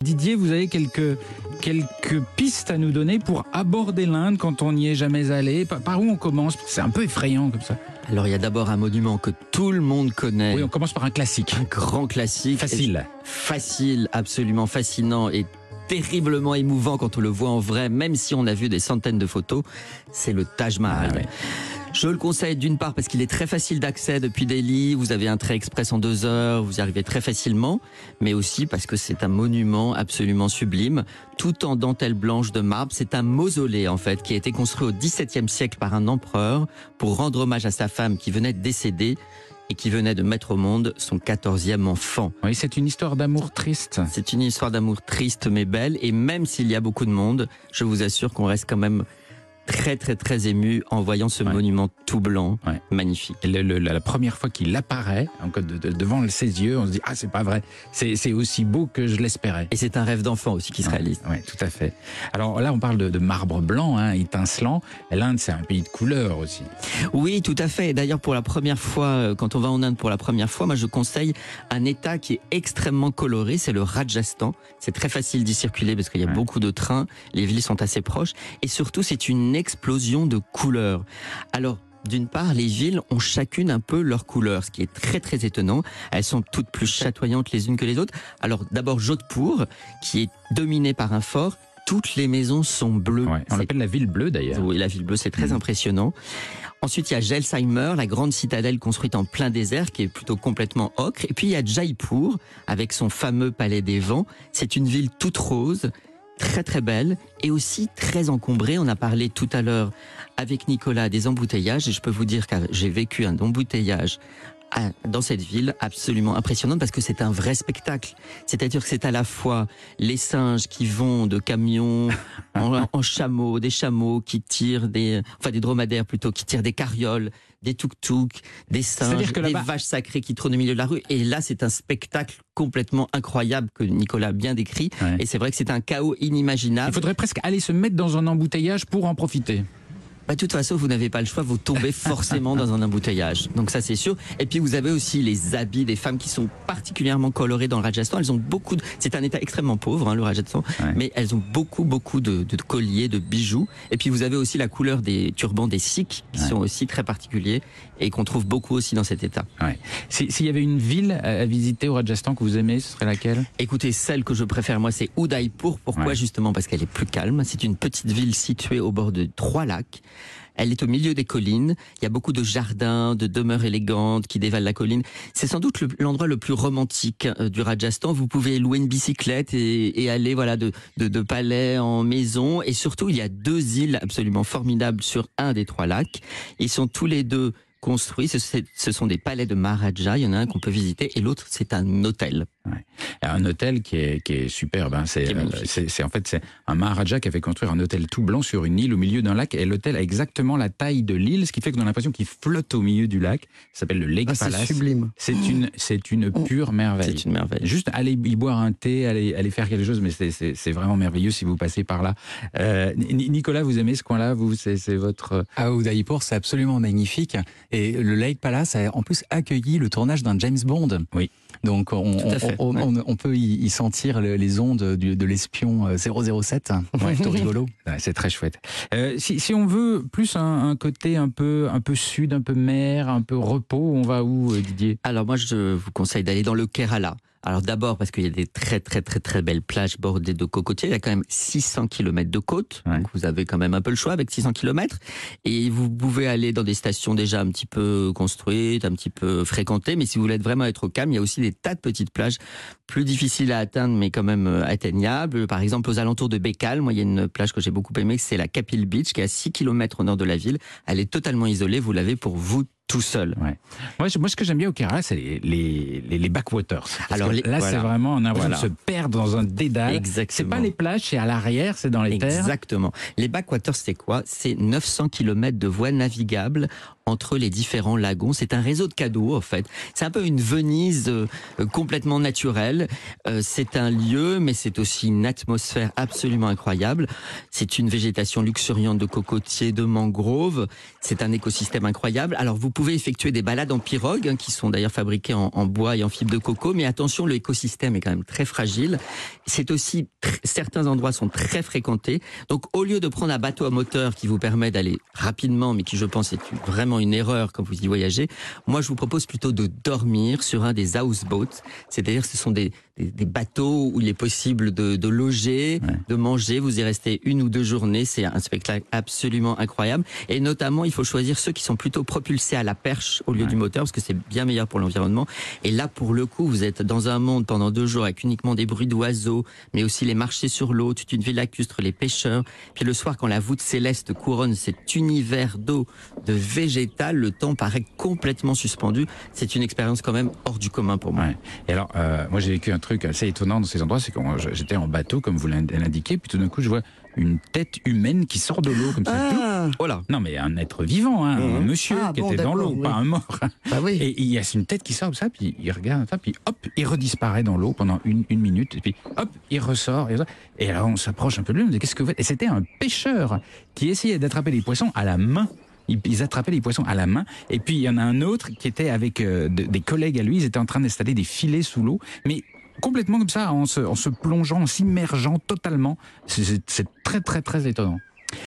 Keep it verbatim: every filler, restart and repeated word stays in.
Didier, vous avez quelques, quelques pistes à nous donner pour aborder l'Inde quand on n'y est jamais allé. Par, par où on commence? C'est un peu effrayant comme ça. Alors il y a d'abord un monument que tout le monde connaît. Oui, on commence par un classique. Un grand classique. Facile. Facile, absolument fascinant et terriblement émouvant quand on le voit en vrai, même si on a vu des centaines de photos. C'est le Taj Mahal. Ah, ouais. Je le conseille d'une part parce qu'il est très facile d'accès depuis Delhi, vous avez un train express en deux heures, vous y arrivez très facilement, mais aussi parce que c'est un monument absolument sublime, tout en dentelle blanche de marbre. C'est un mausolée en fait qui a été construit au dix-septième siècle par un empereur pour rendre hommage à sa femme qui venait de décéder et qui venait de mettre au monde son quatorzième enfant. Oui, c'est une histoire d'amour triste. C'est une histoire d'amour triste mais belle, et même s'il y a beaucoup de monde, je vous assure qu'on reste quand même très très très ému en voyant ce ouais. monument tout blanc, ouais. magnifique. Et le, le, la première fois qu'il apparaît de, de, devant ses yeux, on se dit ah c'est pas vrai, c'est, c'est aussi beau que je l'espérais. Et c'est un rêve d'enfant aussi qui se ouais, réalise. Oui, tout à fait. Alors là on parle de, de marbre blanc, hein, étincelant. L'Inde c'est un pays de couleurs aussi. Oui, tout à fait. D'ailleurs pour la première fois, quand on va en Inde pour la première fois, moi je conseille un État qui est extrêmement coloré, c'est le Rajasthan. C'est très facile d'y circuler parce qu'il y a ouais. beaucoup de trains, les villes sont assez proches, et surtout c'est une explosion de couleurs. Alors, d'une part, les villes ont chacune un peu leur couleur, ce qui est très très étonnant. Elles sont toutes plus chatoyantes les unes que les autres. Alors, d'abord Jodhpur, qui est dominée par un fort. Toutes les maisons sont bleues. Ouais, on l'appelle la ville bleue d'ailleurs. Oui, la ville bleue, c'est très mmh. impressionnant. Ensuite, il y a Jaisalmer, la grande citadelle construite en plein désert, qui est plutôt complètement ocre. Et puis, il y a Jaipur, avec son fameux palais des vents. C'est une ville toute rose, très très belle et aussi très encombrée. On a parlé tout à l'heure avec Nicolas des embouteillages, et je peux vous dire que j'ai vécu un embouteillage dans cette ville absolument impressionnante parce que c'est un vrai spectacle. C'est-à-dire que c'est à la fois les singes qui vont de camions en, en chameaux, des chameaux qui tirent des, enfin des dromadaires plutôt, qui tirent des carrioles, des tuk-tuk, des singes, des vaches sacrées qui trônent au milieu de la rue. Et là, c'est un spectacle complètement incroyable que Nicolas a bien décrit. Ouais. Et c'est vrai que c'est un chaos inimaginable. Il faudrait presque aller se mettre dans un embouteillage pour en profiter. Bah, de toute façon, vous n'avez pas le choix, vous tombez forcément dans un embouteillage. Donc ça, c'est sûr. Et puis, vous avez aussi les habits des femmes qui sont particulièrement colorés dans le Rajasthan. Elles ont beaucoup de... C'est un état extrêmement pauvre, hein, le Rajasthan. Ouais. Mais elles ont beaucoup, beaucoup de, de colliers, de bijoux. Et puis, vous avez aussi la couleur des turbans des Sikhs, qui ouais. sont aussi très particuliers et qu'on trouve beaucoup aussi dans cet état. Ouais. S'il y avait une ville à visiter au Rajasthan que vous aimez, ce serait laquelle? Écoutez, celle que je préfère, moi, c'est Udaipur. Pourquoi? Ouais. Justement, parce qu'elle est plus calme. C'est une petite ville située au bord de trois lacs. Elle est au milieu des collines. Il y a beaucoup de jardins, de demeures élégantes qui dévalent la colline. C'est sans doute le, l'endroit le plus romantique euh, du Rajasthan. Vous pouvez louer une bicyclette et, et aller voilà de, de, de palais en maison. Et surtout, il y a deux îles absolument formidables sur un des trois lacs. Ils sont tous les deux construits. Ce, ce sont des palais de Maharaja. Il y en a un qu'on peut visiter et l'autre, c'est un hôtel. Ouais. Un hôtel qui est, qui est superbe. Hein. C'est, euh, c'est, c'est en fait c'est un Maharaja qui a fait construire un hôtel tout blanc sur une île au milieu d'un lac. Et l'hôtel a exactement la taille de l'île, ce qui fait qu'on a l'impression qu'il flotte au milieu du lac. Ça s'appelle le Lake ah, Palace. C'est sublime. C'est une, c'est une pure merveille. C'est une merveille. Juste aller y boire un thé, aller, aller faire quelque chose, mais c'est, c'est, c'est vraiment merveilleux si vous passez par là. Euh, Nicolas, vous aimez ce coin-là? Vous, c'est, c'est votre. Ah, Udaipur, c'est absolument magnifique. Et le Lake Palace a en plus accueilli le tournage d'un James Bond. Oui. Donc on, on, on, ouais. on, on peut y, y sentir le, les ondes du, de l'espion zéro zéro sept. Ouais, tout rigolo. Ouais, c'est très chouette. Euh, si, si on veut plus un, un côté un peu, un peu sud, un peu mer, un peu repos, on va où, Didier? Alors moi, je vous conseille d'aller dans le Kerala. Alors d'abord parce qu'il y a des très très très très belles plages bordées de cocotiers. Il y a quand même six cents kilomètres de côte, ouais. donc vous avez quand même un peu le choix avec six cents kilomètres. Et vous pouvez aller dans des stations déjà un petit peu construites, un petit peu fréquentées. Mais si vous voulez vraiment être au calme, il y a aussi des tas de petites plages plus difficiles à atteindre, mais quand même atteignables. Par exemple, aux alentours de Bekal, moi il y a une plage que j'ai beaucoup aimée, c'est la Kapil Beach, qui est à six kilomètres au nord de la ville. Elle est totalement isolée, vous l'avez pour vous tout seul. Ouais. Moi, moi, ce que j'aime bien au Kerala, c'est les, les, les, les backwaters. Parce Alors les, là, voilà. c'est vraiment un impression voilà. de se perdre dans un dédale. Exactement. C'est pas les plages, c'est à l'arrière, c'est dans les Exactement. terres. Exactement. Les backwaters, c'est quoi? C'est neuf cents kilomètres de voies navigables entre les différents lagons. C'est un réseau de cadeaux, en fait. C'est un peu une Venise euh, complètement naturelle. Euh, c'est un lieu, mais c'est aussi une atmosphère absolument incroyable. C'est une végétation luxuriante de cocotiers, de mangroves. C'est un écosystème incroyable. Alors, vous pouvez pouvez effectuer des balades en pirogue, hein, qui sont d'ailleurs fabriquées en, en bois et en fibre de coco, mais attention, l'écosystème est quand même très fragile. C'est aussi, certains endroits sont très fréquentés. Donc, au lieu de prendre un bateau à moteur qui vous permet d'aller rapidement, mais qui, je pense, est vraiment une erreur quand vous y voyagez, moi, je vous propose plutôt de dormir sur un des houseboats. C'est-à-dire, ce sont des, des, des bateaux où il est possible de, de loger, ouais. de manger. Vous y restez une ou deux journées. C'est un spectacle absolument incroyable. Et notamment, il faut choisir ceux qui sont plutôt propulsés à la perche au lieu ouais. du moteur, parce que c'est bien meilleur pour l'environnement. Et là, pour le coup, vous êtes dans un monde pendant deux jours avec uniquement des bruits d'oiseaux, mais aussi les marchés sur l'eau, toute une vie lacustre, les pêcheurs. Puis le soir, quand la voûte céleste couronne cet univers d'eau, de végétal, le temps paraît complètement suspendu. C'est une expérience quand même hors du commun pour moi. Ouais. Et alors, euh, moi j'ai vécu un truc assez étonnant dans ces endroits, c'est que j'étais en bateau, comme vous l'indiquez, puis tout d'un coup je vois une tête humaine qui sort de l'eau comme ça. Ah, oh là. Non mais un être vivant, hein, mmh. un monsieur ah, qui bon, était dans l'eau, oui. pas un mort. Bah oui. Et il y a une tête qui sort comme ça, puis il regarde ça, puis hop, il redisparaît dans l'eau pendant une, une minute, et puis hop, il ressort. Et, et alors on s'approche un peu de lui, on dit qu'est-ce que vous faites ? Et c'était un pêcheur qui essayait d'attraper les poissons à la main. Ils attrapaient les poissons à la main. Et puis, il y en a un autre qui était avec euh, de, des collègues à lui. Ils étaient en train d'installer des filets sous l'eau. Mais complètement comme ça, en se, en se plongeant, en s'immergeant totalement. C'est très, très, très étonnant.